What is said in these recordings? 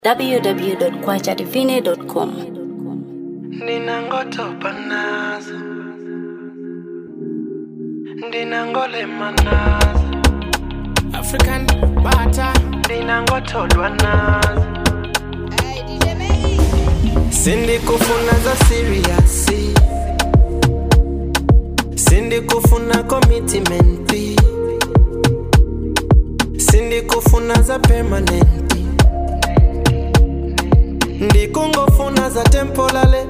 www.kwachadivine.com. Ninangotopa nazo, ndinangolema nazo, African bata, ndinangotolwa nazo. Sindi kufuna za serious, sindi kufuna commitment, sindi kufuna za permanent, ndikungofuna za temporary.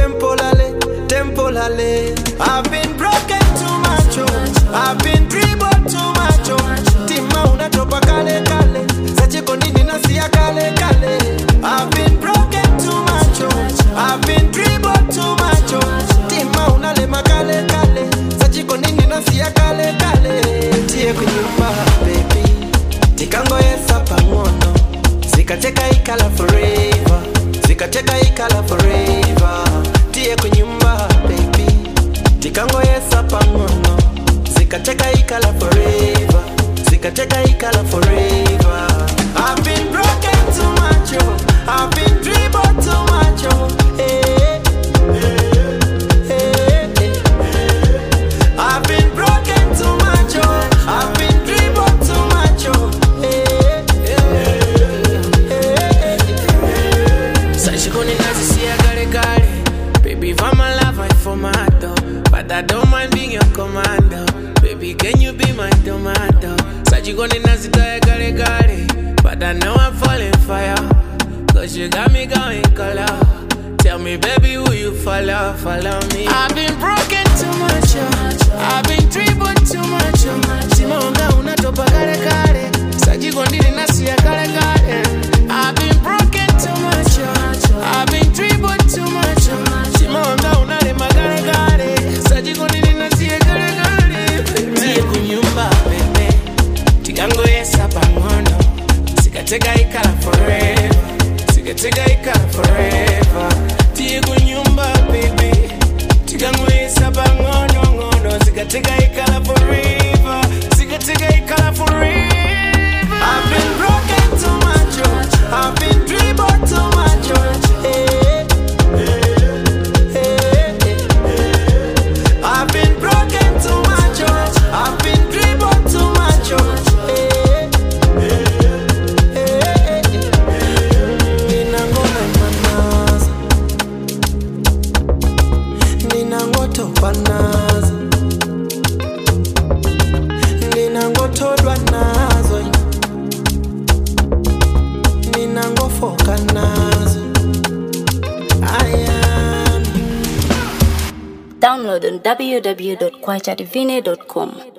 I've been broken too much, I've been dribbled too much. Tima unatopa kale, sachiko nini nasia kale. I've been broken too much, I've been dribbled too much. Tima unalema kale, sachiko nini nasia kale. Tie kunyumba baby, tikango yesa pangono, zikateka ikala forever, tie kunyumba baby, tikango yesa pangono, zikateka ikala forever, I've been broken too much, I've been dribbled too much, I've been broken too much, I've been dribbled too much, Sashikoni nazisia gare. Baby, if I'm alive, I formato. But I don't mind being your commando. Baby, can you be my tomato? Sashikoni nazisia gare. But I know I'm falling for you, 'cause you got me going color. Tell me, baby, who you follow me. I've been broken too much, I've been dribbled too much. Simonga unatopa gare. Sashikoni nazisia gare. I've been broken too much, I've been dribbled too much. Simonga unalema gare. Sashikoni nazisia gare. Tie kunyumba baby, tikango yesa pangono, zikateka ikala forever. Tie kunyumba baby, tikango yesa pangono, zikateka ikala forever. I've been broken too much, I've been dribbled too much, I've been broken too much, I've been dribbled too much, ndinangotopa nazo, ndinangotolwa nazo, ndinangofoka nazo. Download on www.kwachadivine.com.